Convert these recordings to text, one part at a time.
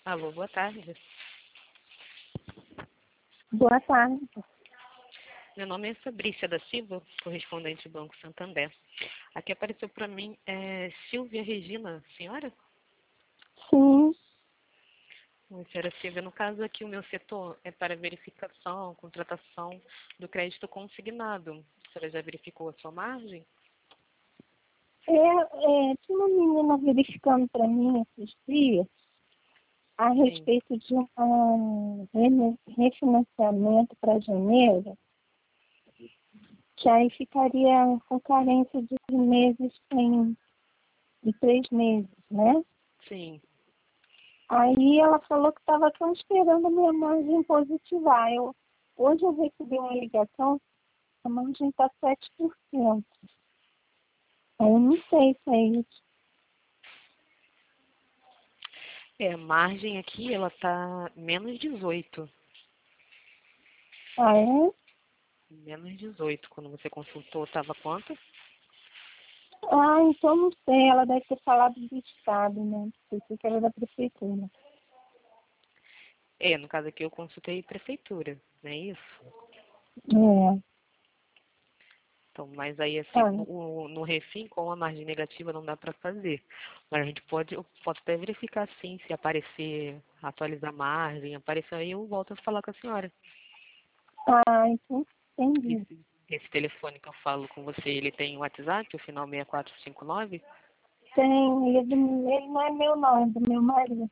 Alô, boa tarde. Boa tarde. Meu nome é Fabrícia da Silva, correspondente do Banco Santander. Aqui apareceu para mim Silvia Regina, senhora? Sim, Oi, senhora Silvia, no caso aqui o meu setor é para verificação, contratação do crédito consignado. A senhora já verificou a sua margem? tinha uma menina verificando para mim esses dias a Sim, respeito de um refinanciamento para janeiro, que aí ficaria com carência de meses de 3 meses, né? sim. Aí ela falou que estava só esperando a minha margem positivar. Hoje eu recebi uma ligação, a margem está 7%. Aí eu não sei se é isso. A margem aqui, ela tá menos 18. Ah, é? Menos 18. Quando você consultou, estava quanto? Ah, então não sei, ela deve ter falado do estado, né? Pensei que era da prefeitura. No caso aqui eu consultei prefeitura, não é isso? É, Então, mas aí assim, tá. no refim, com a margem negativa não dá para fazer. Mas a gente eu posso até verificar sim, se aparecer, atualizar a margem, aparecer aí eu volto a falar com a senhora. Ah, então entendi. Esse telefone que eu falo com você, ele tem WhatsApp, o final 6459? Tem, ele não é meu não, é do meu marido.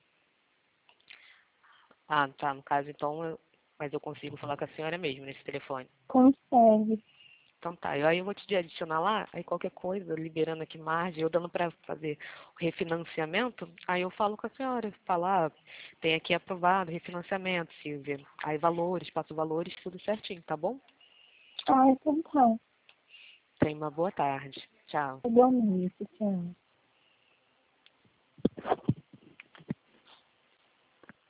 Ah, tá, no caso então, mas eu consigo falar com a senhora mesmo nesse telefone. Consegue. Então tá, aí eu vou te adicionar lá, aí qualquer coisa, liberando aqui margem, eu dando para fazer o refinanciamento, aí eu falo com a senhora, falar, tem aqui aprovado refinanciamento, Silvia. Aí valores, passo valores, tudo certinho, tá bom? Ah, então tá. Tenha uma boa tarde. Tchau. Igualmente, tchau.